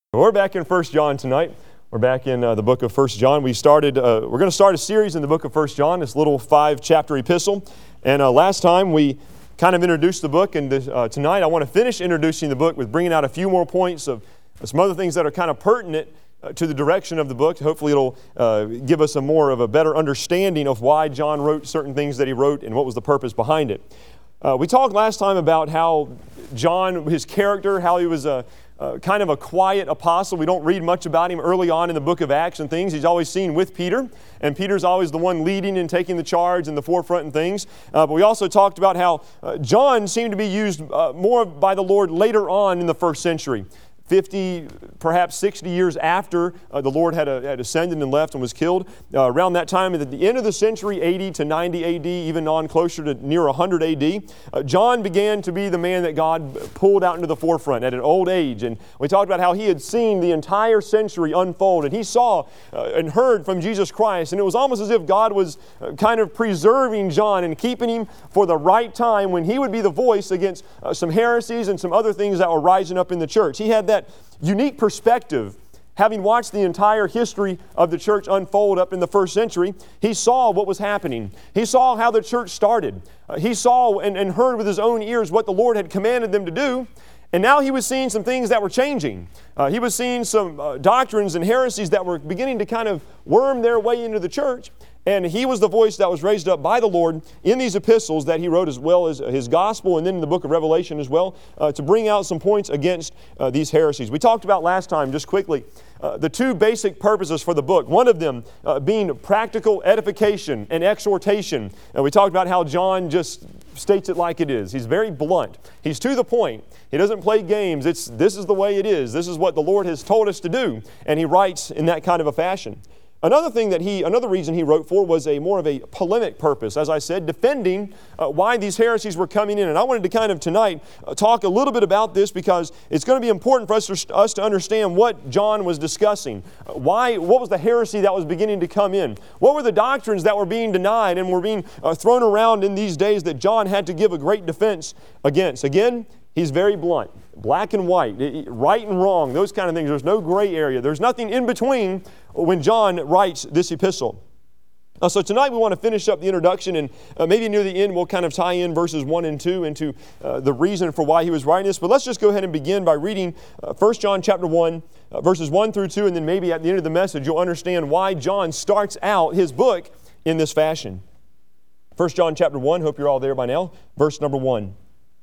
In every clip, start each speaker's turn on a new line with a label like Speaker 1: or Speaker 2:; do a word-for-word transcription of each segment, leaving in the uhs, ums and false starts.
Speaker 1: We're back in First John tonight. We're back in uh, the book of First John. We started. Uh, we're going to start a series in the book of First John, this little five-chapter epistle. And uh, last time we kind of introduced the book, and this, uh, tonight I want to finish introducing the book with bringing out a few more points of some other things that are kind of pertinent uh, to the direction of the book. Hopefully it'll uh, give us a more of a better understanding of why John wrote certain things that he wrote and what was the purpose behind it. Uh, we talked last time about how John, his character, how he was a Uh, kind of a quiet apostle. We don't read much about him early on in the book of Acts and things. He's always seen with Peter, and Peter's always the one leading and taking the charge in the forefront and things. Uh, but we also talked about how uh, John seemed to be used uh, more by the Lord later on in the first century. fifty, perhaps sixty years after uh, the Lord had, uh, had ascended and left and was killed. Uh, around that time, at the end of the century, eighty to ninety A D, even on closer to near one hundred A D, uh, John began to be the man that God pulled out into the forefront at an old age. And we talked about how he had seen the entire century unfold, and he saw uh, and heard from Jesus Christ. And it was almost as if God was uh, kind of preserving John and keeping him for the right time when he would be the voice against uh, some heresies and some other things that were rising up in the church. He had that unique perspective. Having watched the entire history of the church unfold up in the first century, he saw what was happening. He saw how the church started. Uh, he saw and, and heard with his own ears what the Lord had commanded them to do. And now he was seeing some things that were changing. Uh, he was seeing some uh, doctrines and heresies that were beginning to kind of worm their way into the church. And he was the voice that was raised up by the Lord in these epistles that he wrote, as well as his gospel, and then in the book of Revelation as well, uh, to bring out some points against uh, these heresies. We talked about last time, just quickly, uh, the two basic purposes for the book. One of them uh, being practical edification and exhortation. And we talked about how John just states it like it is. He's very blunt. He's to the point. He doesn't play games. It's this is the way it is. This is what the Lord has told us to do. And he writes in that kind of a fashion. Another thing that he, another reason he wrote for was a more of a polemic purpose, as I said, defending uh, why these heresies were coming in. And I wanted to kind of tonight uh, talk a little bit about this because it's going to be important for us to, us to understand what John was discussing. Uh, why, what was the heresy that was beginning to come in? What were the doctrines that were being denied and were being uh, thrown around in these days that John had to give a great defense against? Again, he's very blunt. Black and white, right and wrong, those kind of things. There's no gray area. There's nothing in between when John writes this epistle. Uh, so tonight we want to finish up the introduction, and uh, maybe near the end we'll kind of tie in verses one and two into uh, the reason for why he was writing this. But let's just go ahead and begin by reading uh, First John chapter one, uh, verses one through two, and then maybe at the end of the message you'll understand why John starts out his book in this fashion. First John chapter one, hope you're all there by now, verse number one.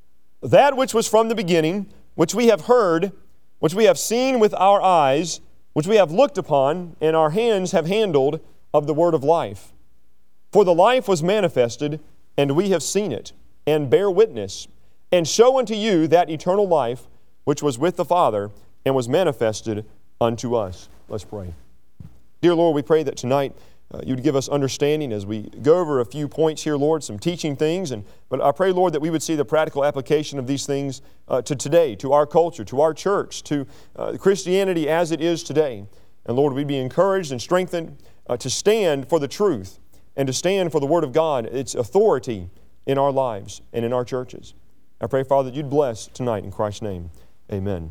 Speaker 1: That which was from the beginning, which we have heard, which we have seen with our eyes, which we have looked upon, and our hands have handled of the word of life. For the life was manifested, and we have seen it, and bear witness, and show unto you that eternal life which was with the Father, and was manifested unto us. Let's pray. Dear Lord, we pray that tonight Uh, you would give us understanding as we go over a few points here, Lord, some teaching things. And but I pray, Lord, that we would see the practical application of these things uh, to today, to our culture, to our church, to uh, Christianity as it is today. And Lord, we'd be encouraged and strengthened uh, to stand for the truth and to stand for the Word of God, its authority in our lives and in our churches. I pray, Father, that you'd bless tonight in Christ's name. Amen.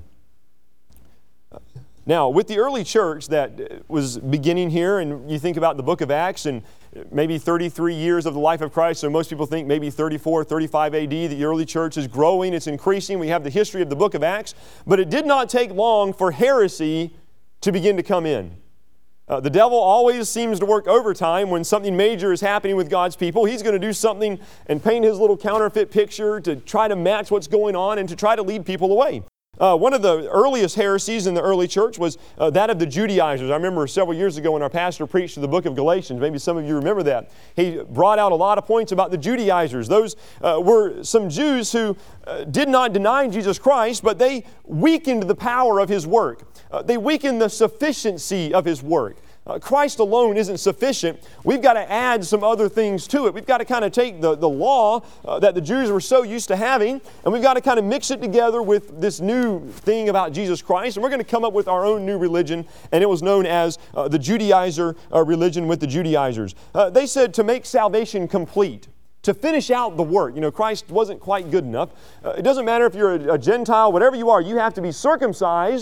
Speaker 1: Uh, Now, with the early church that was beginning here, and you think about the book of Acts and maybe thirty-three years of the life of Christ, so most people think maybe thirty-four, thirty-five A D, the early church is growing, it's increasing. We have the history of the book of Acts, but it did not take long for heresy to begin to come in. Uh, the devil always seems to work overtime when something major is happening with God's people. He's going to do something and paint his little counterfeit picture to try to match what's going on and to try to lead people away. Uh, one of the earliest heresies in the early church was uh, that of the Judaizers. I remember several years ago when our pastor preached through the book of Galatians. Maybe some of you remember that. He brought out a lot of points about the Judaizers. Those uh, were some Jews who uh, did not deny Jesus Christ, but they weakened the power of His work. Uh, they weakened the sufficiency of His work. Uh, Christ alone isn't sufficient. We've got to add some other things to it. We've got to kind of take the, the law uh, that the Jews were so used to having, and we've got to kind of mix it together with this new thing about Jesus Christ, and we're going to come up with our own new religion, and it was known as uh, the Judaizer uh, religion with the Judaizers. Uh, they said to make salvation complete, to finish out the work. You know, Christ wasn't quite good enough. Uh, it doesn't matter if you're a, a Gentile, whatever you are, you have to be circumcised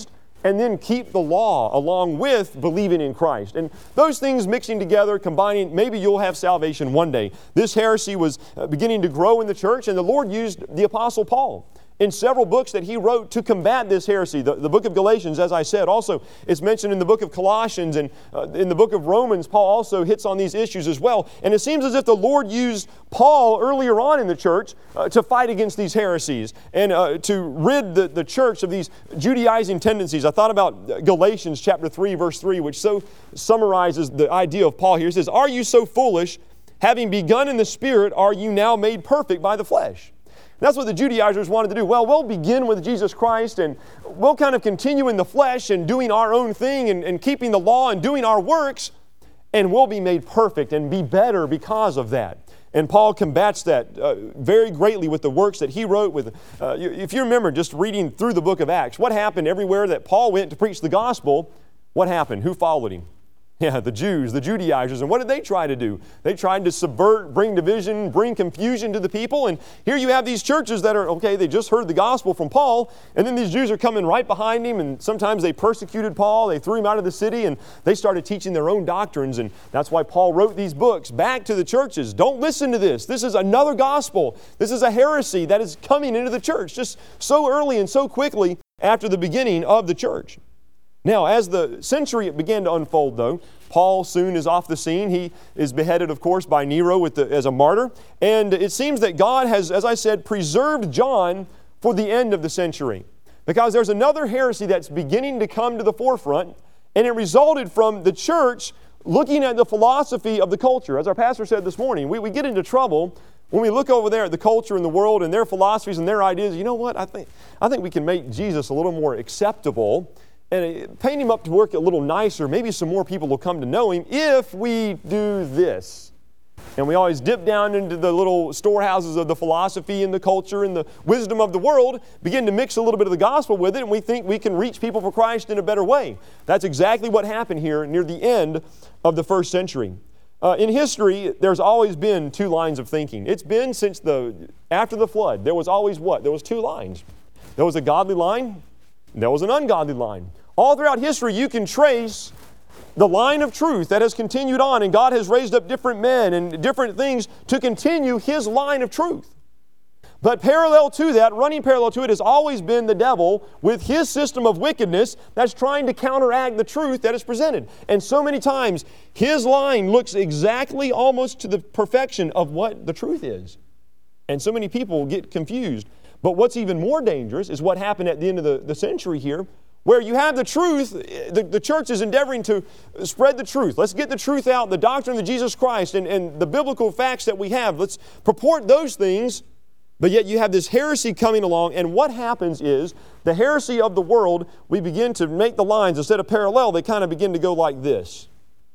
Speaker 1: and then keep the law along with believing in Christ. And those things mixing together, combining, maybe you'll have salvation one day. This heresy was beginning to grow in the church, and the Lord used the Apostle Paul in several books that he wrote to combat this heresy. The, the book of Galatians, as I said, also is mentioned in the book of Colossians, and uh, in the book of Romans, Paul also hits on these issues as well. And it seems as if the Lord used Paul earlier on in the church uh, to fight against these heresies and uh, to rid the, the church of these Judaizing tendencies. I thought about Galatians chapter three, verse three, which so summarizes the idea of Paul here. It says, "Are you so foolish? Having begun in the Spirit, are you now made perfect by the flesh?" That's what the Judaizers wanted to do. Well, we'll begin with Jesus Christ, and we'll kind of continue in the flesh and doing our own thing and, and keeping the law and doing our works, and we'll be made perfect and be better because of that. And Paul combats that uh, very greatly with the works that he wrote. With, uh, if you remember just reading through the book of Acts, what happened everywhere that Paul went to preach the gospel? What happened? Who followed him? Yeah, the Jews, the Judaizers. And what did they try to do? They tried to subvert, bring division, bring confusion to the people. And here you have these churches that are, okay, they just heard the gospel from Paul, and then these Jews are coming right behind him, and sometimes they persecuted Paul, they threw him out of the city, and they started teaching their own doctrines. And that's why Paul wrote these books back to the churches. Don't listen to this. This is another gospel. This is a heresy that is coming into the church just so early and so quickly after the beginning of the church. Now, as the century began to unfold, though, Paul soon is off the scene. He is beheaded, of course, by Nero with the, as a martyr. And it seems that God has, as I said, preserved John for the end of the century. Because there's another heresy that's beginning to come to the forefront, and it resulted from the church looking at the philosophy of the culture. As our pastor said this morning, we, we get into trouble when we look over there at the culture and the world and their philosophies and their ideas. You know what? I think, I think we can make Jesus a little more acceptable and paint him up to work a little nicer. Maybe some more people will come to know him if we do this. And we always dip down into the little storehouses of the philosophy and the culture and the wisdom of the world, begin to mix a little bit of the gospel with it, and we think we can reach people for Christ in a better way. That's exactly what happened here near the end of the first century. Uh, in history, there's always been two lines of thinking. It's been since the after the flood. There was always what? There was two lines. There was a godly line, and there was an ungodly line. All throughout history, you can trace the line of truth that has continued on, and God has raised up different men and different things to continue His line of truth. But parallel to that, running parallel to it, has always been the devil with his system of wickedness that's trying to counteract the truth that is presented. And so many times, his line looks exactly almost to the perfection of what the truth is. And so many people get confused. But what's even more dangerous is what happened at the end of the, the century here, where you have the truth. The, the church is endeavoring to spread the truth. Let's get the truth out, the doctrine of Jesus Christ and, and the biblical facts that we have. Let's purport those things, but yet you have this heresy coming along, and what happens is the heresy of the world, we begin to make the lines, instead of parallel, they kind of begin to go like this.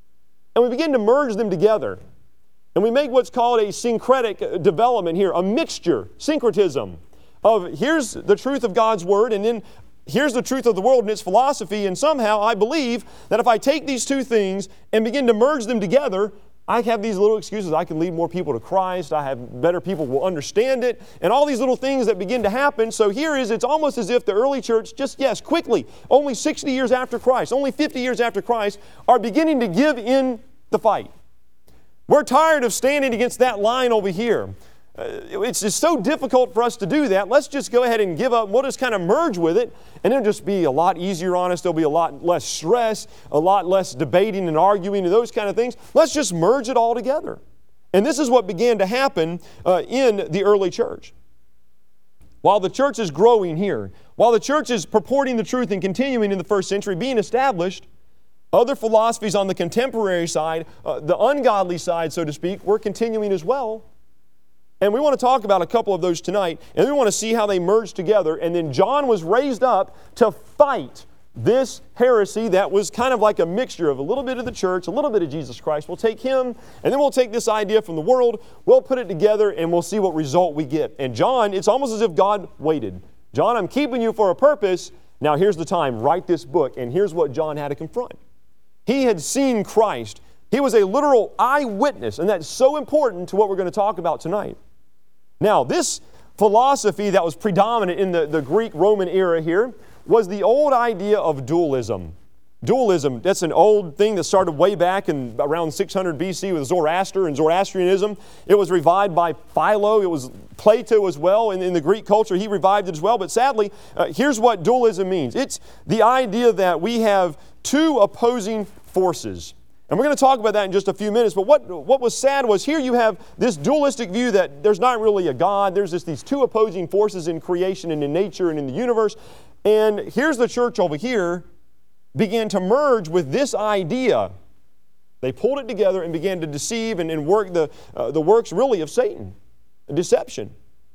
Speaker 1: And we begin to merge them together. And we make what's called a syncretic development here, a mixture, syncretism, of here's the truth of God's Word, and then here's the truth of the world and its philosophy, and somehow I believe that if I take these two things and begin to merge them together, I have these little excuses. I can lead more people to Christ. I have better people will understand it, and all these little things that begin to happen. So here is, it's almost as if the early church, just yes, quickly, only sixty years after Christ, only fifty years after Christ, are beginning to give in the fight. We're tired of standing against that line over here. Uh, it's just so difficult for us to do that. Let's just go ahead and give up. We'll just kind of merge with it, and it'll just be a lot easier on us. There'll be a lot less stress, a lot less debating and arguing and those kind of things. Let's just merge it all together. And this is what began to happen uh, in the early church. While the church is growing here, while the church is purporting the truth and continuing in the first century, being established, other philosophies on the contemporary side, uh, the ungodly side, so to speak, were continuing as well. And we want to talk about a couple of those tonight, and we want to see how they merge together. And then John was raised up to fight this heresy that was kind of like a mixture of a little bit of the church, a little bit of Jesus Christ. We'll take him, and then we'll take this idea from the world, we'll put it together, and we'll see what result we get. And John, it's almost as if God waited. John, I'm keeping you for a purpose. Now here's the time. Write this book. And here's what John had to confront. He had seen Christ. He was a literal eyewitness, and that's so important to what we're going to talk about tonight. Now, this philosophy that was predominant in the, the Greek-Roman era here was the old idea of dualism. Dualism, that's an old thing that started way back in around six hundred B C with Zoroaster and Zoroastrianism. It was revived by Philo. It was Plato as well. In, in the Greek culture, he revived it as well. But sadly, uh, here's what dualism means. It's the idea that we have two opposing forces. And we're going to talk about that in just a few minutes. But what, what was sad was here you have this dualistic view that there's not really a God. There's just these two opposing forces in creation and in nature and in the universe. And here's the church over here began to merge with this idea. They pulled it together and began to deceive and, and work the, uh, the works really of Satan, deception.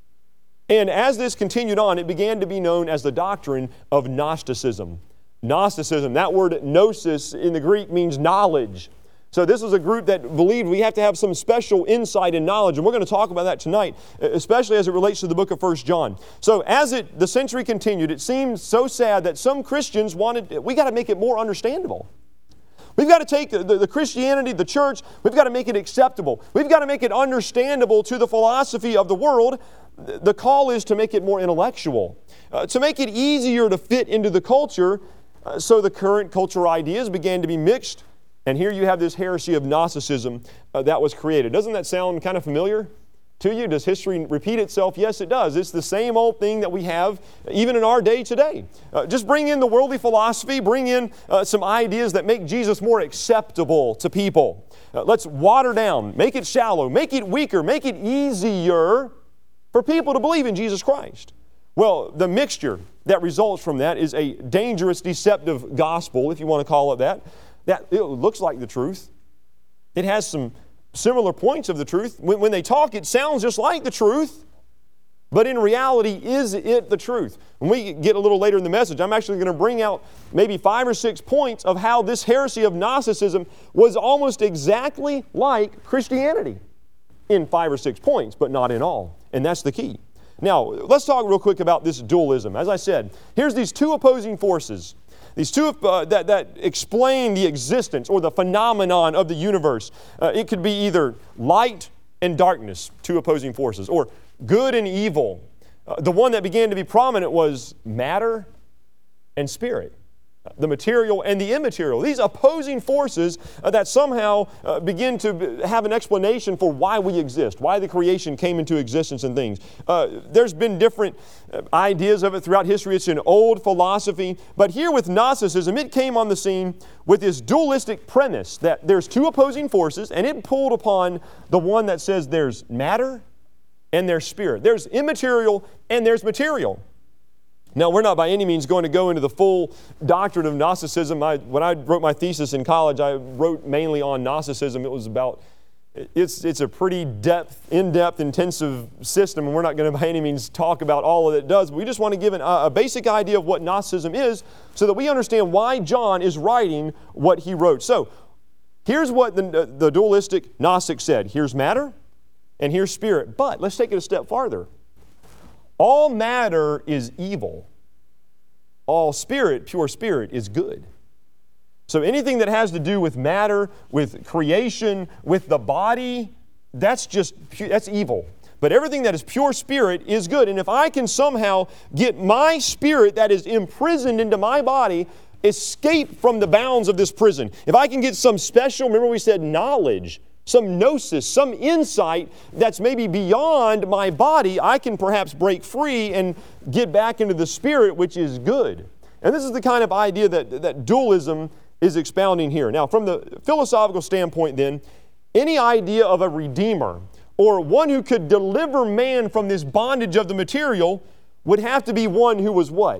Speaker 1: And as this continued on, it began to be known as the doctrine of Gnosticism. Gnosticism, that word gnosis in the Greek means knowledge. So this was a group that believed we have to have some special insight and knowledge, and we're going to talk about that tonight, especially as it relates to the book of First John. So as it the century continued, it seemed so sad that some Christians wanted, we got to make it more understandable. We've got to take the, the Christianity, the church, we've got to make it acceptable. We've got to make it understandable to the philosophy of the world. The call is to make it more intellectual, uh, to make it easier to fit into the culture, uh, so the current cultural ideas began to be mixed. And here you have this heresy of Gnosticism uh, that was created. Doesn't that sound kind of familiar to you? Does history repeat itself? Yes, it does. It's the same old thing that we have even in our day today. Uh, just bring in the worldly philosophy, bring in uh, some ideas that make Jesus more acceptable to people. Uh, let's water down, make it shallow, make it weaker, make it easier for people to believe in Jesus Christ. Well, the mixture that results from that is a dangerous, deceptive gospel, if you want to call it that. That it looks like the truth. It has some similar points of the truth. When, when they talk, it sounds just like the truth. But in reality, is it the truth? When we get a little later in the message, I'm actually going to bring out maybe five or six points of how this heresy of Gnosticism was almost exactly like Christianity. In five or six points, but not in all. And that's the key. Now, let's talk real quick about this dualism. As I said, here's these two opposing forces. These two uh, that, that explain the existence or the phenomenon of the universe. Uh, it could be either light and darkness, two opposing forces, or good and evil. Uh, the one that began to be prominent was matter and spirit, the material and the immaterial. These opposing forces uh, that somehow uh, begin to have an explanation for why we exist, why the creation came into existence and things. Uh, there's been different uh, ideas of it throughout history. It's an old philosophy. But here with Gnosticism, it came on the scene with this dualistic premise that there's two opposing forces, and it pulled upon the one that says there's matter and there's spirit. There's immaterial and there's material. Now, we're not by any means going to go into the full doctrine of Gnosticism. I, when I wrote my thesis in college, I wrote mainly on Gnosticism. It was about, it's, it's a pretty depth, in-depth, intensive system, and we're not going to by any means talk about all that it does. But we just want to give an, a basic idea of what Gnosticism is so that we understand why John is writing what he wrote. So, here's what the, the dualistic Gnostic said. Here's matter, and here's spirit. But let's take it a step farther. All matter is evil. All spirit, pure spirit, is good. So anything that has to do with matter, with creation, with the body, that's just, that's evil. But everything that is pure spirit is good. And if I can somehow get my spirit that is imprisoned into my body, escape from the bounds of this prison, if I can get some special, remember we said knowledge, some gnosis, some insight that's maybe beyond my body, I can perhaps break free and get back into the spirit, which is good. And this is the kind of idea that, that dualism is expounding here. Now, from the philosophical standpoint then, any idea of a redeemer or one who could deliver man from this bondage of the material would have to be one who was what?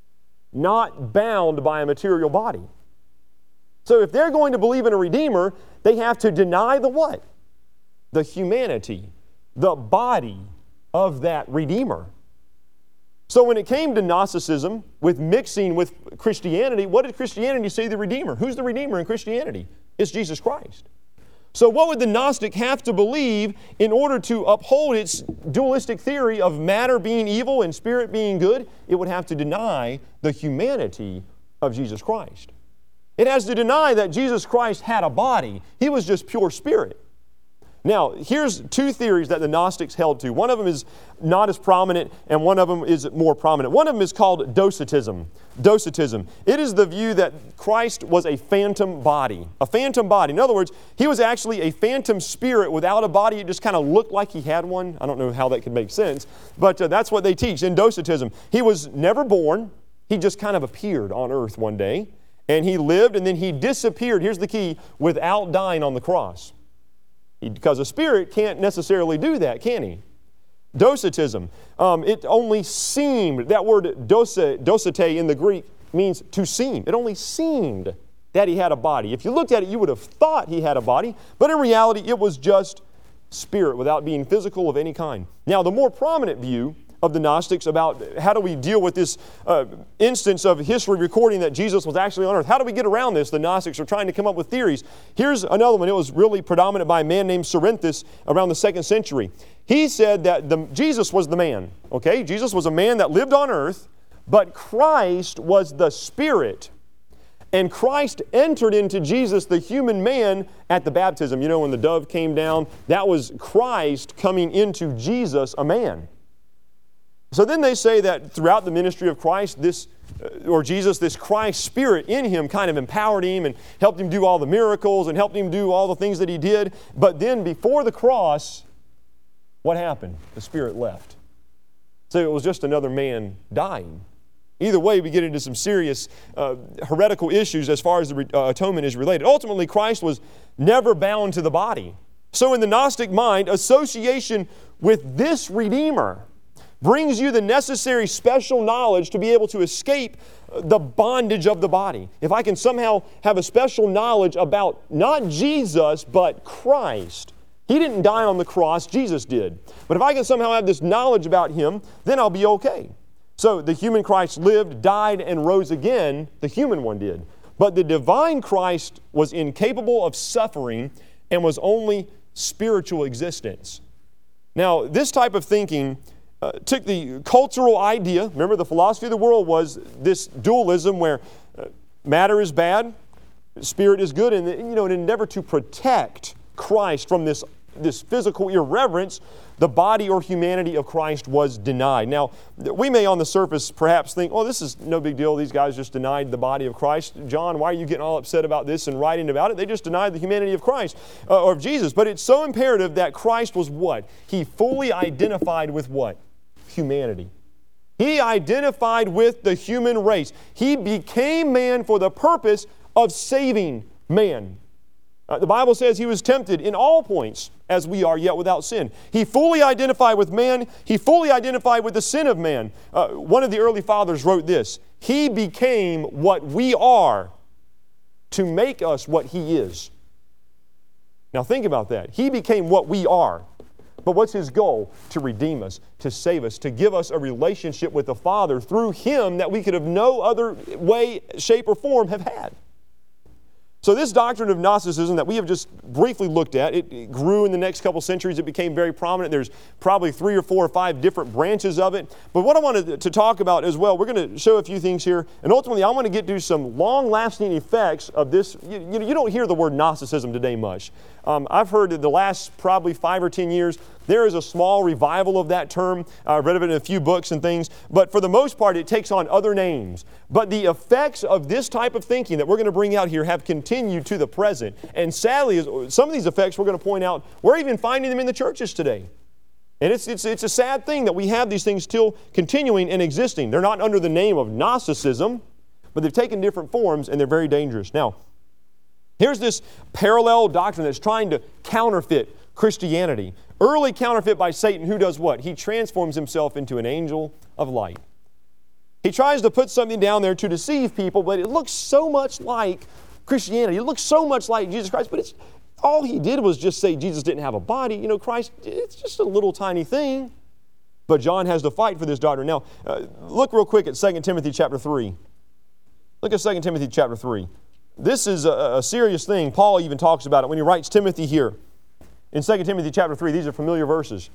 Speaker 1: Not bound by a material body. So if they're going to believe in a Redeemer, they have to deny the what? The humanity, the body of that Redeemer. So when it came to Gnosticism, with mixing with Christianity, what did Christianity say the Redeemer? Who's the Redeemer in Christianity? It's Jesus Christ. So what would the Gnostic have to believe in order to uphold its dualistic theory of matter being evil and spirit being good? It would have to deny the humanity of Jesus Christ. It has to deny that Jesus Christ had a body. He was just pure spirit. Now, here's two theories that the Gnostics held to. One of them is not as prominent, and one of them is more prominent. One of them is called Docetism. Docetism. It is the view that Christ was a phantom body. A phantom body. In other words, He was actually a phantom spirit without a body. It just kind of looked like He had one. I don't know how that could make sense, but uh, that's what they teach in Docetism. He was never born. He just kind of appeared on earth one day, and He lived, and then He disappeared. Here's the key, without dying on the cross. Because a spirit can't necessarily do that, can he? Docetism. Um, it only seemed, that word dose, docete in the Greek means to seem. It only seemed that He had a body. If you looked at it, you would have thought He had a body, but in reality, it was just spirit without being physical of any kind. Now, the more prominent view of the Gnostics about how do we deal with this uh, instance of history recording that Jesus was actually on earth. How do we get around this? The Gnostics are trying to come up with theories. Here's another one. It was really predominant by a man named Cerinthus around the second century. He said that the, Jesus was the man. Okay, Jesus was a man that lived on earth, but Christ was the Spirit. And Christ entered into Jesus, the human man, at the baptism. You know, when the dove came down, that was Christ coming into Jesus, a man. So then they say that throughout the ministry of Christ, this, uh, or Jesus, this Christ Spirit in Him kind of empowered Him and helped Him do all the miracles and helped Him do all the things that He did. But then before the cross, what happened? The Spirit left. So it was just another man dying. Either way, we get into some serious uh, heretical issues as far as the re- uh, atonement is related. Ultimately, Christ was never bound to the body. So in the Gnostic mind, association with this Redeemer brings you the necessary special knowledge to be able to escape the bondage of the body. If I can somehow have a special knowledge about not Jesus, but Christ. He didn't die on the cross, Jesus did. But if I can somehow have this knowledge about Him, then I'll be okay. So the human Christ lived, died, and rose again. The human one did. But the divine Christ was incapable of suffering and was only spiritual existence. Now, this type of thinking Uh, took the cultural idea. Remember, the philosophy of the world was this dualism where uh, matter is bad, spirit is good, and you know, in an endeavor to protect Christ from this, this physical irreverence, the body or humanity of Christ was denied. Now, we may on the surface perhaps think, oh, this is no big deal. These guys just denied the body of Christ. John, why are you getting all upset about this and writing about it? They just denied the humanity of Christ, uh, or of Jesus. But it's so imperative that Christ was what? He fully identified with what? Humanity. He identified with the human race. He became man for the purpose of saving man. Uh, the Bible says He was tempted in all points as we are, yet without sin. He fully identified with man. He fully identified with the sin of man. Uh, one of the early fathers wrote this: He became what we are to make us what He is. Now think about that. He became what we are. But what's His goal? To redeem us, to save us, to give us a relationship with the Father through Him that we could have no other way, shape, or form have had. So this doctrine of Gnosticism that we have just briefly looked at, it, it grew in the next couple centuries. It became very prominent. There's probably three or four or five different branches of it. But what I wanted to talk about as well, we're going to show a few things here. And ultimately, I want to get to some long-lasting effects of this. You, you, you don't hear the word Gnosticism today much. Um, I've heard that the last probably five or ten years, there is a small revival of that term. I've read of it in a few books and things. But for the most part, it takes on other names. But the effects of this type of thinking that we're going to bring out here have continued to the present. And sadly, some of these effects we're going to point out, we're even finding them in the churches today. And it's, it's, it's a sad thing that we have these things still continuing and existing. They're not under the name of Gnosticism, but they've taken different forms and they're very dangerous. Now, here's this parallel doctrine that's trying to counterfeit Christianity. Early counterfeit by Satan, who does what? He transforms himself into an angel of light. He tries to put something down there to deceive people, but it looks so much like Christianity. It looks so much like Jesus Christ, but it's all he did was just say Jesus didn't have a body. You know, Christ, it's just a little tiny thing. But John has to fight for this doctrine. Now, uh, look real quick at Second Timothy chapter three. Look at Second Timothy chapter three. This is a, a serious thing. Paul even talks about it when he writes Timothy here. In Second Timothy chapter three, these are familiar verses.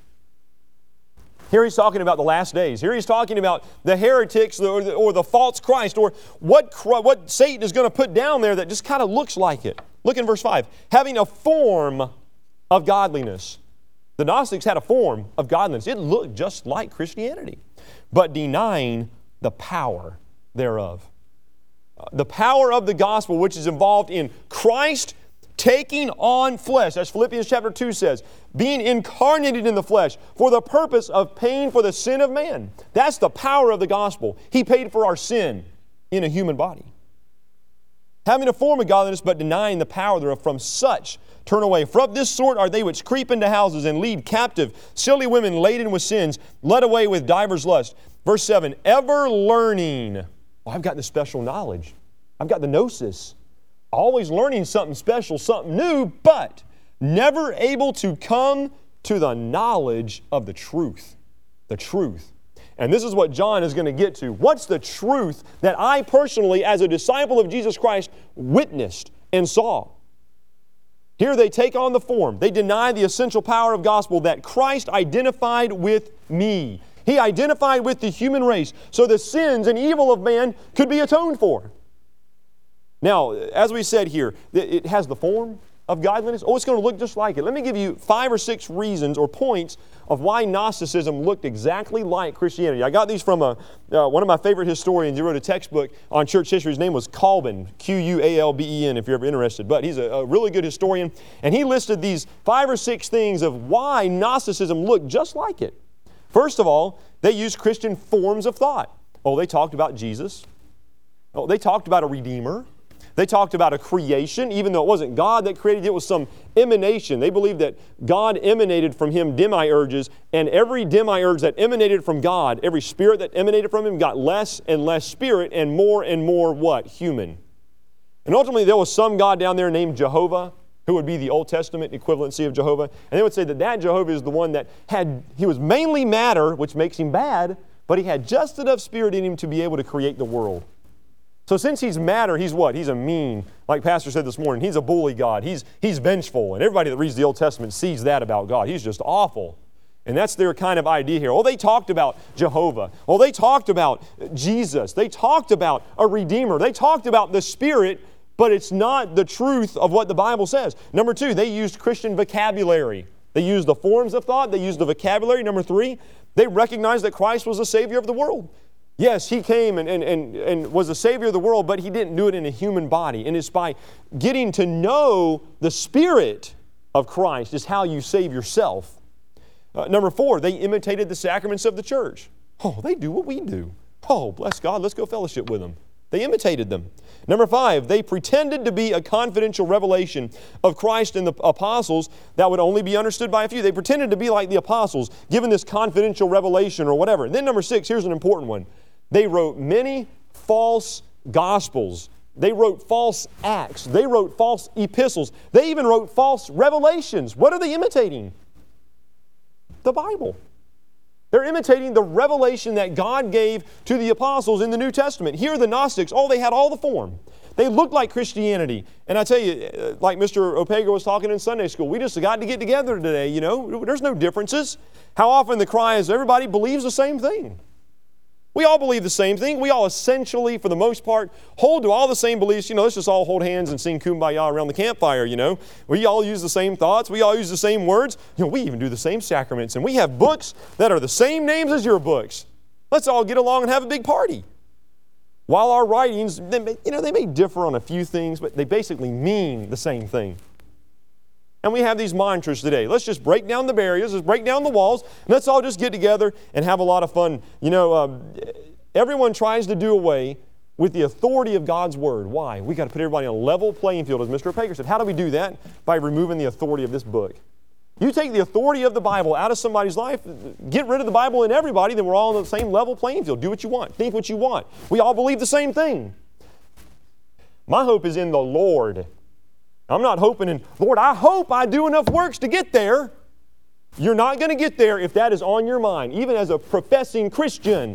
Speaker 1: Here he's talking about the last days. Here he's talking about the heretics or the, or the false Christ or what, what Satan is going to put down there that just kind of looks like it. Look in verse five. Having a form of godliness. The Gnostics had a form of godliness. It looked just like Christianity, but denying the power thereof. Uh, the power of the gospel, which is involved in Christ taking on flesh, as Philippians chapter two says, being incarnated in the flesh for the purpose of paying for the sin of man. That's the power of the gospel. He paid for our sin in a human body. Having a form of godliness, but denying the power thereof, from such turn away. For of this sort are they which creep into houses and lead captive silly women laden with sins, led away with divers lusts. Verse seven, ever learning. Well, I've got the special knowledge. I've got the gnosis. Always learning something special, something new, but never able to come to the knowledge of the truth. The truth. And this is what John is going to get to. What's the truth that I personally, as a disciple of Jesus Christ, witnessed and saw? Here they take on the form. They deny the essential power of gospel that Christ identified with me. He identified with the human race so the sins and evil of man could be atoned for. Now, as we said here, it has the form of godliness. Oh, it's going to look just like it. Let me give you five or six reasons or points of why Gnosticism looked exactly like Christianity. I got these from a, uh, one of my favorite historians. He wrote a textbook on church history. His name was Calvin, Q U A L B E N, if you're ever interested. But he's a, a really good historian. And he listed these five or six things of why Gnosticism looked just like it. First of all, they used Christian forms of thought. Oh, they talked about Jesus. Oh, they talked about a Redeemer. They talked about a creation, even though it wasn't God that created it, it was some emanation. They believed that God emanated from Him demiurges, and every demiurge that emanated from God, every spirit that emanated from Him got less and less spirit and more and more what? Human. And ultimately there was some God down there named Jehovah, who would be the Old Testament equivalency of Jehovah. And they would say that that Jehovah is the one that had, he was mainly matter, which makes him bad, but he had just enough spirit in him to be able to create the world. So since he's matter, he's what? He's a mean, like Pastor said this morning, he's a bully God. He's, he's vengeful. And everybody that reads the Old Testament sees that about God. He's just awful. And that's their kind of idea here. Oh, they talked about Jehovah. Oh, they talked about Jesus. They talked about a Redeemer. They talked about the Spirit, but it's not the truth of what the Bible says. Number two, they used Christian vocabulary. They used the forms of thought. They used the vocabulary. Number three, they recognized that Christ was the Savior of the world. Yes, He came and, and, and, and was the Savior of the world, but He didn't do it in a human body. And it's by getting to know the Spirit of Christ is how you save yourself. Uh, number four, they imitated the sacraments of the church. Oh, they do what we do. Oh, bless God, let's go fellowship with them. They imitated them. Number five, they pretended to be a confidential revelation of Christ and the apostles that would only be understood by a few. They pretended to be like the apostles, given this confidential revelation or whatever. And then number six, here's an important one. They wrote many false gospels. They wrote false acts. They wrote false epistles. They even wrote false revelations. What are they imitating? The Bible. They're imitating the revelation that God gave to the apostles in the New Testament. Here the Gnostics, oh, they had all the form. They looked like Christianity. And I tell you, like Mister Opega was talking in Sunday school, we just got to get together today, you know. There's no differences. How often the cry is everybody believes the same thing. We all believe the same thing. We all essentially, for the most part, hold to all the same beliefs. You know, let's just all hold hands and sing Kumbaya around the campfire, you know. We all use the same thoughts. We all use the same words. You know, we even do the same sacraments. And we have books that are the same names as your books. Let's all get along and have a big party. While our writings, they may, you know, they may differ on a few things, but they basically mean the same thing. And we have these mantras today. Let's just break down the barriers, let's break down the walls, and let's all just get together and have a lot of fun. You know, um, everyone tries to do away with the authority of God's Word. Why? We've got to put everybody on a level playing field, as Mister Opega said. How do we do that? By removing the authority of this book. You take the authority of the Bible out of somebody's life, get rid of the Bible in everybody, then we're all on the same level playing field. Do what you want. Think what you want. We all believe the same thing. My hope is in the Lord. I'm not hoping in, Lord, I hope I do enough works to get there. You're not going to get there if that is on your mind, even as a professing Christian.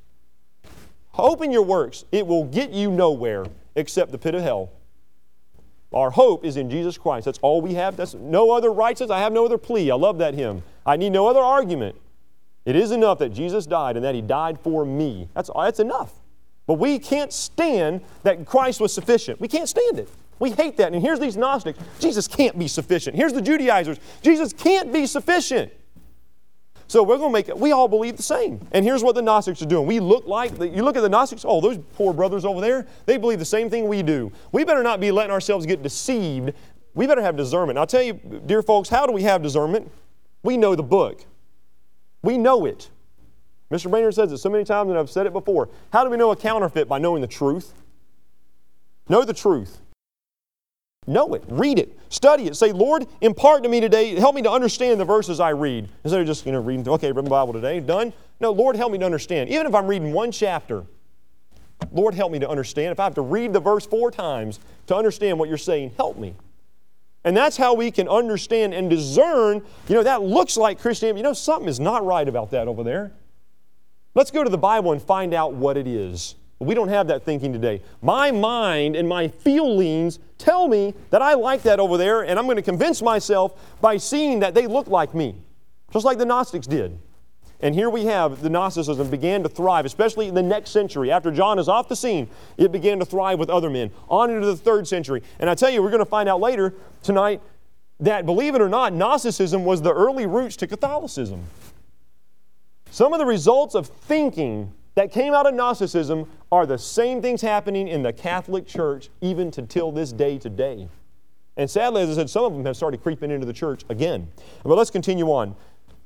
Speaker 1: Hope in your works. It will get you nowhere except the pit of hell. Our hope is in Jesus Christ. That's all we have. That's no other righteousness. I have no other plea. I love that hymn. I need no other argument. It is enough that Jesus died and that He died for me. That's, that's enough. But we can't stand that Christ was sufficient. We can't stand it. We hate that. And here's these Gnostics. Jesus can't be sufficient. Here's the Judaizers. Jesus can't be sufficient. So we're going to make it, we all believe the same. And here's what the Gnostics are doing. We look like, the, you look at the Gnostics, oh, those poor brothers over there, they believe the same thing we do. We better not be letting ourselves get deceived. We better have discernment. I'll tell you, dear folks, how do we have discernment? We know the book. We know it. Mister Brainerd says it so many times, and I've said it before. How do we know a counterfeit? By knowing the truth. Know the truth. Know it. Read it. Study it. Say, Lord, impart to me today. Help me to understand the verses I read. Instead of just, you know, reading, okay, read the Bible today. Done? No, Lord, help me to understand. Even if I'm reading one chapter, Lord, help me to understand. If I have to read the verse four times to understand what you're saying, help me. And that's how we can understand and discern, you know, that looks like Christianity. You know, something is not right about that over there. Let's go to the Bible and find out what it is. We don't have that thinking today. My mind and my feelings tell me that I like that over there, and I'm going to convince myself by seeing that they look like me, just like the Gnostics did. And here we have the Gnosticism began to thrive, especially in the next century. After John is off the scene, it began to thrive with other men, on into the third century. And I tell you, we're going to find out later tonight that, believe it or not, Gnosticism was the early roots to Catholicism. Some of the results of thinking that came out of Gnosticism are the same things happening in the Catholic Church even to till this day today. And sadly, as I said, some of them have started creeping into the church again. But let's continue on.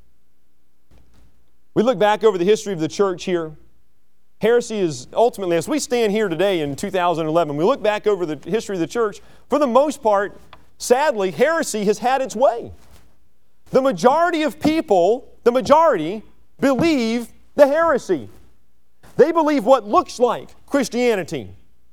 Speaker 1: We look back over the history of the church here. Heresy is ultimately, as we stand here today in two thousand eleven, we look back over the history of the church, for the most part, sadly, heresy has had its way. The majority of people, the majority, believe the heresy. They believe what looks like Christianity.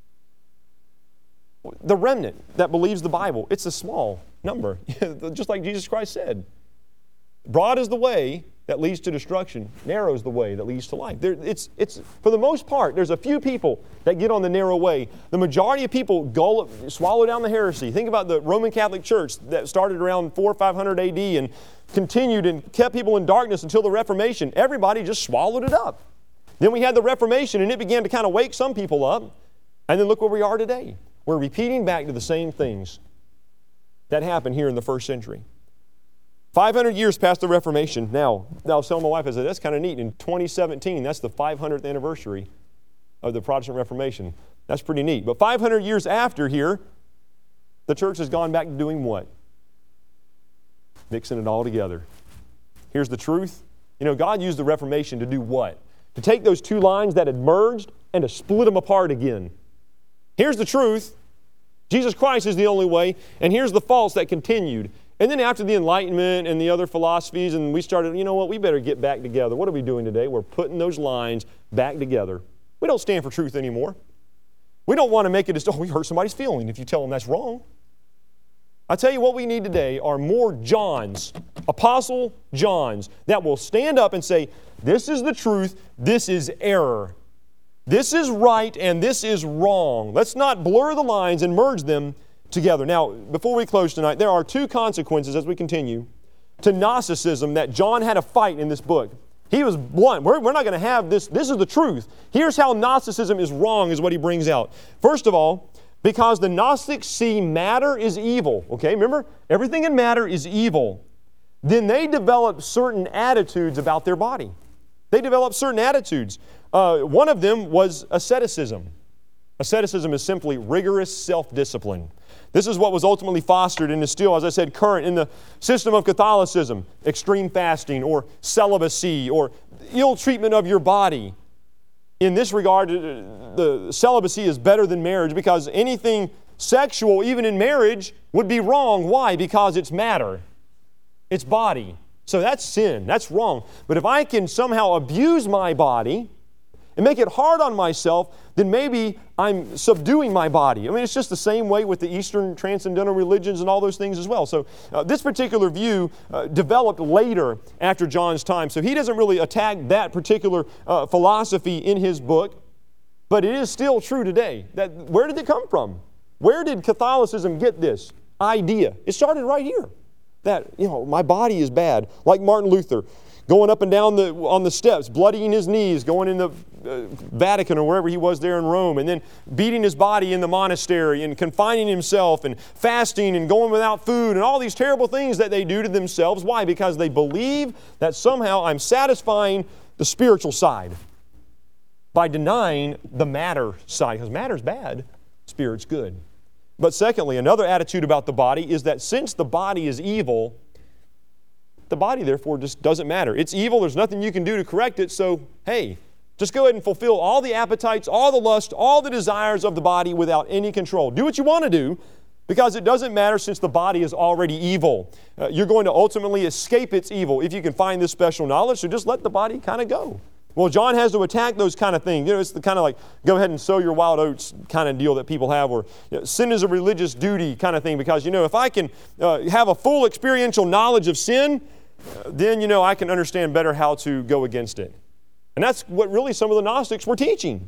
Speaker 1: The remnant that believes the Bible, it's a small number, just like Jesus Christ said. Broad is the way that leads to destruction. Narrow is the way that leads to life. There, it's, it's, for the most part, there's a few people that get on the narrow way. The majority of people go, swallow down the heresy. Think about the Roman Catholic Church that started around four or five hundred A D and continued and kept people in darkness until the Reformation. Everybody just swallowed it up. Then we had the Reformation, and it began to kind of wake some people up. And then look where we are today. We're repeating back to the same things that happened here in the first century. five hundred years past the Reformation. Now, I was telling my wife, I said, that's kind of neat. In twenty seventeen, that's the five hundredth anniversary of the Protestant Reformation. That's pretty neat. But five hundred years after here, the church has gone back to doing what? Mixing it all together. Here's the truth. You know, God used the Reformation to do what? To take those two lines that had merged and to split them apart again. Here's the truth. Jesus Christ is the only way, and here's the false that continued. And then after the Enlightenment and the other philosophies, and we started, you know what, we better get back together. What are we doing today? We're putting those lines back together. We don't stand for truth anymore. We don't want to make it as, oh, we hurt somebody's feeling if you tell them that's wrong. I tell you what we need today are more Johns, Apostle Johns, that will stand up and say, this is the truth, this is error. This is right and this is wrong. Let's not blur the lines and merge them together. Now, before we close tonight, there are two consequences as we continue to Gnosticism that John had to fight in this book. He was blunt. We're, we're not going to have this. This is the truth. Here's how Gnosticism is wrong is what he brings out. First of all, because the Gnostics see matter is evil. Okay, remember? Everything in matter is evil. Then they develop certain attitudes about their body. They develop certain attitudes. Uh, one of them was asceticism. Asceticism is simply rigorous self-discipline. This is what was ultimately fostered and is still, as I said, current in the system of Catholicism. Extreme fasting or celibacy or ill treatment of your body. In this regard, the celibacy is better than marriage because anything sexual, even in marriage, would be wrong. Why? Because it's matter. It's body. So that's sin. That's wrong. But if I can somehow abuse my body and make it hard on myself, then maybe I'm subduing my body. I mean, it's just the same way with the Eastern transcendental religions and all those things as well. So uh, this particular view uh, developed later after John's time. So he doesn't really attack that particular uh, philosophy in his book, but it is still true today. That where did it come from? Where did Catholicism get this idea? It started right here. That, you know, my body is bad. Like Martin Luther. going up and down the, on the steps, bloodying his knees, going in the uh, Vatican or wherever he was there in Rome, and then beating his body in the monastery and confining himself and fasting and going without food and all these terrible things that they do to themselves. Why? Because they believe that somehow I'm satisfying the spiritual side by denying the matter side. Because matter's bad, spirit's good. But secondly, another attitude about the body is that since the body is evil, the body therefore just doesn't matter. It's evil, there's nothing you can do to correct it, so hey, just go ahead and fulfill all the appetites, all the lust, all the desires of the body without any control. Do what you want to do, because it doesn't matter since the body is already evil. Uh, you're going to ultimately escape its evil if you can find this special knowledge, so just let the body kind of go. Well, John has to attack those kind of things. You know, it's the kind of like, go ahead and sow your wild oats kind of deal that people have, where you know, sin is a religious duty kind of thing, because, you know, if I can uh, have a full experiential knowledge of sin, uh, then, you know, I can understand better how to go against it. And that's what really some of the Gnostics were teaching.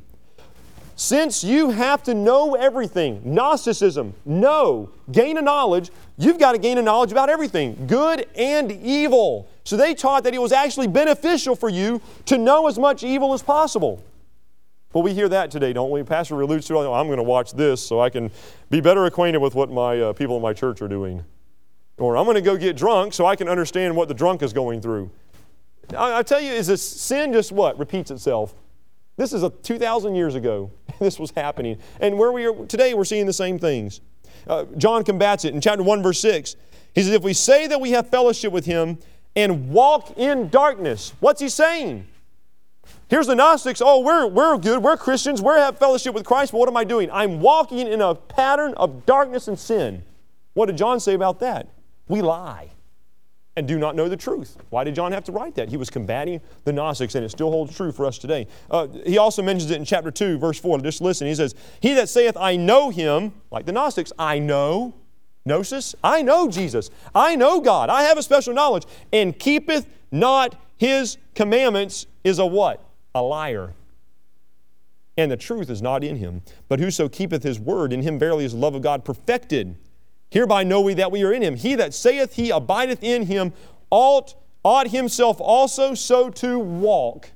Speaker 1: Since you have to know everything, Gnosticism, know, gain a knowledge, you've got to gain a knowledge about everything, good and evil. So they taught that it was actually beneficial for you to know as much evil as possible. Well, we hear that today, don't we? Pastor alludes to, oh, I'm going to watch this so I can be better acquainted with what my uh, people in my church are doing. Or I'm going to go get drunk so I can understand what the drunk is going through. I, I tell you, is this sin just what? Repeats itself. This is a two thousand years ago. This was happening. And where we are today, we're seeing the same things. Uh, John combats it in chapter one, verse six. He says, if we say that we have fellowship with Him and walk in darkness, what's he saying? Here's the Gnostics, oh, we're, we're good, we're Christians, we have fellowship with Christ, but what am I doing? I'm walking in a pattern of darkness and sin. What did John say about that? We lie and do not know the truth. Why did John have to write that? He was combating the Gnostics, and it still holds true for us today. Uh, he also mentions it in chapter two, verse four. Just listen. He says, he that saith, I know Him, like the Gnostics, I know, gnosis, I know Jesus. I know God. I have a special knowledge, and keepeth not His commandments is a what? A liar. And the truth is not in him. But whoso keepeth His word, in him verily is the love of God perfected. Hereby know we that we are in Him. He that saith he abideth in Him ought, ought himself also so to walk.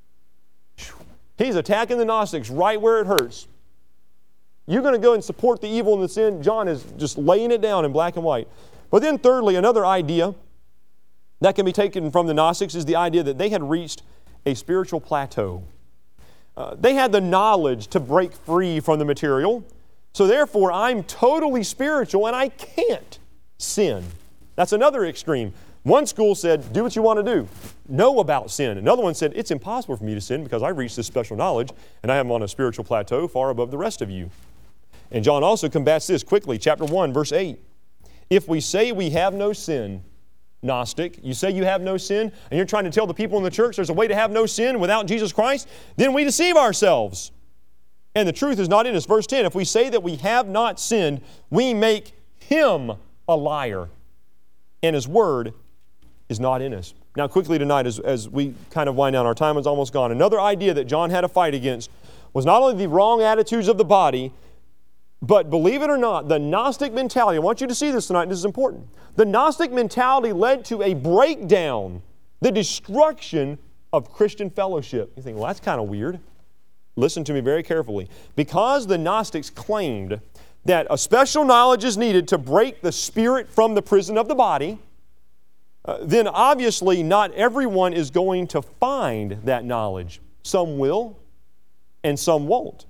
Speaker 1: He's attacking the Gnostics right where it hurts. You're going to go and support the evil and the sin. John is just laying it down in black and white. But then thirdly, another idea that can be taken from the Gnostics is the idea that they had reached a spiritual plateau. Uh, they had the knowledge to break free from the material. So therefore, I'm totally spiritual and I can't sin. That's another extreme. One school said, do what you want to do. Know about sin. Another one said, it's impossible for me to sin because I reached this special knowledge and I am on a spiritual plateau far above the rest of you. And John also combats this quickly. Chapter one, verse eight. If we say we have no sin, Gnostic, you say you have no sin and you're trying to tell the people in the church there's a way to have no sin without Jesus Christ, then we deceive ourselves. And the truth is not in us. Verse ten, if we say that we have not sinned, we make Him a liar, and His word is not in us. Now quickly tonight, as, as we kind of wind down, our time is almost gone. Another idea that John had to fight against was not only the wrong attitudes of the body, but believe it or not, the Gnostic mentality, I want you to see this tonight, this is important. The Gnostic mentality led to a breakdown, the destruction of Christian fellowship. You think, well, that's kind of weird. Listen to me very carefully. Because the Gnostics claimed that a special knowledge is needed to break the spirit from the prison of the body, uh, then obviously not everyone is going to find that knowledge. Some will, and some won't.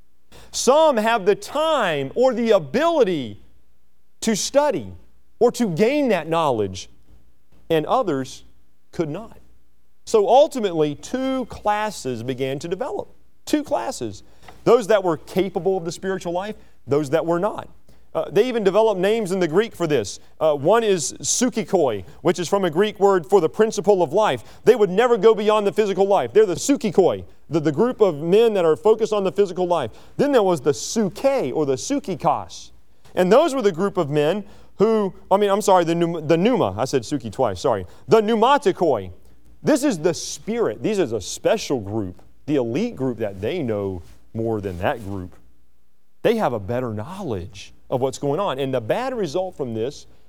Speaker 1: Some have the time or the ability to study or to gain that knowledge, and others could not. So ultimately, two classes began to develop. Two classes. Those that were capable of the spiritual life, those that were not. Uh, they even developed names in the Greek for this. Uh, one is psychikoi, which is from a Greek word for the principle of life. They would never go beyond the physical life. They're the psychikoi, the, the group of men that are focused on the physical life. Then there was the psuche, or the psychikos. And those were the group of men who, I mean, I'm sorry, the, the pneuma. I said psyche twice, sorry. The pneumatikoi. This is the spirit. These is a special group. The elite group that they know more than that group. They have a better knowledge of what's going on. And the bad result from this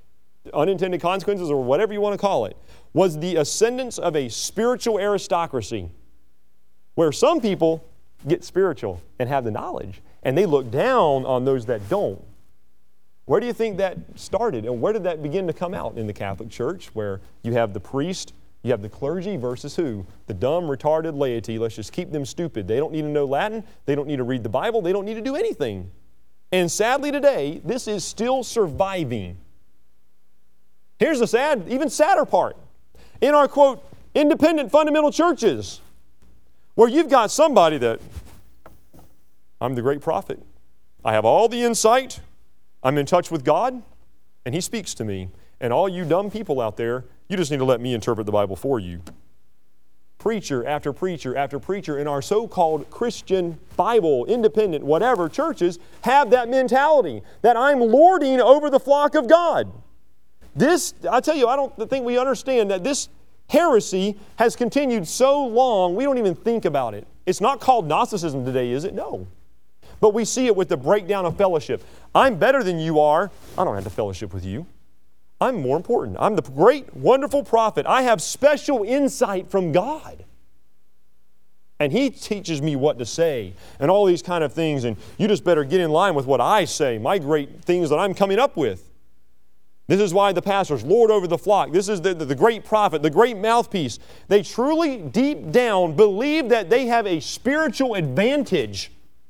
Speaker 1: unintended consequences or whatever you want to call it, was the ascendance of a spiritual aristocracy where some people get spiritual and have the knowledge, and they look down on those that don't. Where do you think that started, and where did that begin to come out in the Catholic Church, where you have the priest, you have the clergy versus who? The dumb, retarded laity. Let's just keep them stupid. They don't need to know Latin. They don't need to read the Bible. They don't need to do anything. And sadly today, this is still surviving. Here's the sad, even sadder part. In our, quote, independent fundamental churches, where you've got somebody that, I'm the great prophet. I have all the insight. I'm in touch with God, and He speaks to me. And all you dumb people out there, you just need to let me interpret the Bible for you. Preacher after preacher after preacher in our so-called Christian, Bible, independent, whatever churches have that mentality that I'm lording over the flock of God. This, I tell you, I don't think we understand that this heresy has continued so long, we don't even think about it. It's not called Gnosticism today, is it? No. But we see it with the breakdown of fellowship. I'm better than you are. I don't have to fellowship with you. I'm more important. I'm the great, wonderful prophet. I have special insight from God. And He teaches me what to say and all these kind of things. And you just better get in line with what I say, my great things that I'm coming up with. This is why the pastors lord over the flock. This is the, the, the great prophet, the great mouthpiece. They truly, deep down, believe that they have a spiritual advantage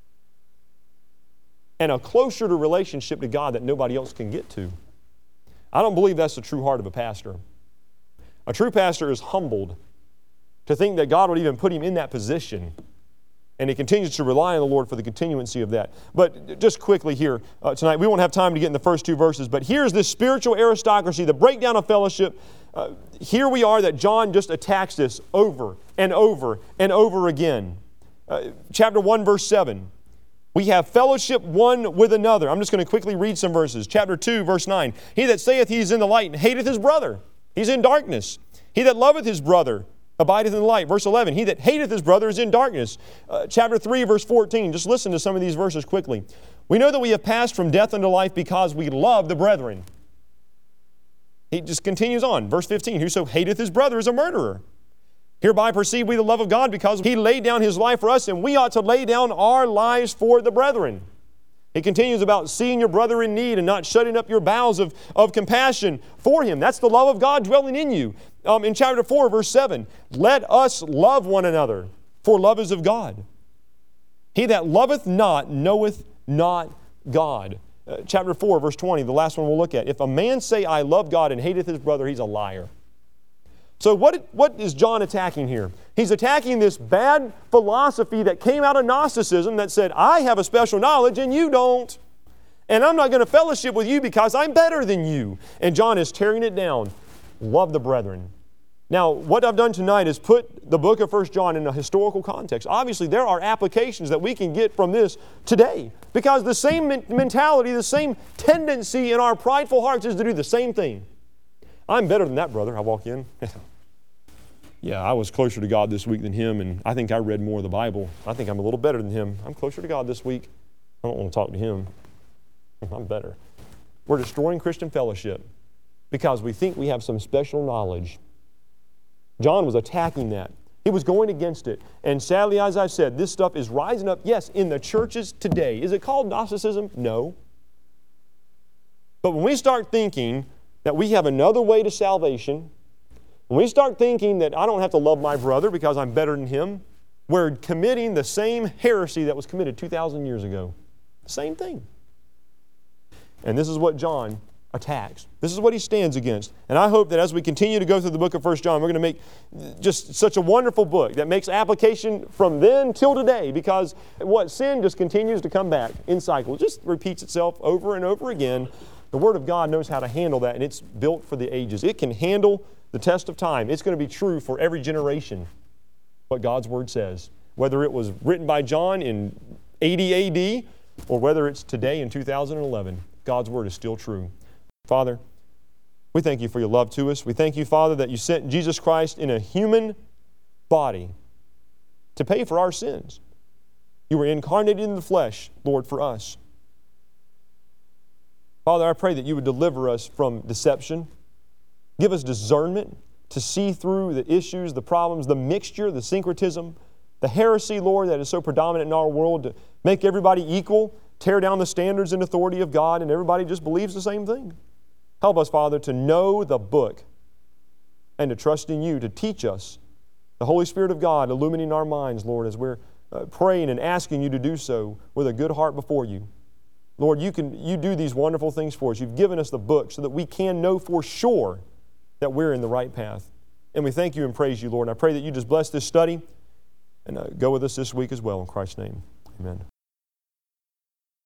Speaker 1: and a closer to relationship to God that nobody else can get to. I don't believe that's the true heart of a pastor. A true pastor is humbled to think that God would even put him in that position. And he continues to rely on the Lord for the continuancy of that. But just quickly here uh, tonight, we won't have time to get in the first two verses, but here's this spiritual aristocracy, the breakdown of fellowship. Uh, here we are that John just attacks this over and over and over again. Uh, chapter one, verse seven. We have fellowship one with another. I'm just going to quickly read some verses. Chapter two, verse nine. He that saith he is in the light and hateth his brother, he's in darkness. He that loveth his brother abideth in the light. Verse eleven. He that hateth his brother is in darkness. Uh, chapter three, verse fourteen. Just listen to some of these verses quickly. We know that we have passed from death unto life because we love the brethren. He just continues on. Verse fifteen. Whoso hateth his brother is a murderer. Hereby perceive we the love of God because He laid down His life for us, and we ought to lay down our lives for the brethren. He continues about seeing your brother in need and not shutting up your bowels of, of compassion for him. That's the love of God dwelling in you. Um, in chapter four, verse seven, let us love one another, for love is of God. He that loveth not knoweth not God. Uh, chapter four, verse twenty, the last one we'll look at. If a man say, I love God, and hateth his brother, he's a liar. So what, what is John attacking here? He's attacking this bad philosophy that came out of Gnosticism that said, I have a special knowledge and you don't. And I'm not going to fellowship with you because I'm better than you. And John is tearing it down. Love the brethren. Now, what I've done tonight is put the book of First John in a historical context. Obviously, there are applications that we can get from this today because the same mentality, the same tendency in our prideful hearts is to do the same thing. I'm better than that brother. I walk in. Yeah, I was closer to God this week than him, and I think I read more of the Bible. I think I'm a little better than him. I'm closer to God this week. I don't want to talk to him. I'm better. We're destroying Christian fellowship because we think we have some special knowledge. John was attacking that. He was going against it. And sadly, as I said, this stuff is rising up, yes, in the churches today. Is it called Gnosticism? No. But when we start thinking that we have another way to salvation, when we start thinking that I don't have to love my brother because I'm better than him, we're committing the same heresy that was committed two thousand years ago. Same thing. And this is what John attacks. This is what he stands against. And I hope that as we continue to go through the book of First John, we're going to make just such a wonderful book that makes application from then till today, because what sin just continues to come back in cycles. It just repeats itself over and over again. The Word of God knows how to handle that, and it's built for the ages. It can handle the test of time. It's going to be true for every generation, what God's Word says. Whether it was written by John in eighty A D or whether it's today in two thousand eleven, God's Word is still true. Father, we thank You for Your love to us. We thank You, Father, that You sent Jesus Christ in a human body to pay for our sins. You were incarnated in the flesh, Lord, for us. Father, I pray that you would deliver us from deception. Give us discernment to see through the issues, the problems, the mixture, the syncretism, the heresy, Lord, that is so predominant in our world, to make everybody equal, tear down the standards and authority of God, and everybody just believes the same thing. Help us, Father, to know the book and to trust in you to teach us. The Holy Spirit of God illuminating our minds, Lord, as we're uh, praying and asking you to do so with a good heart before you. Lord, you can you do these wonderful things for us. You've given us the book so that we can know for sure that we're in the right path. And we thank you and praise you, Lord. And I pray that you just bless this study and uh, go with us this week as well. In Christ's name, amen.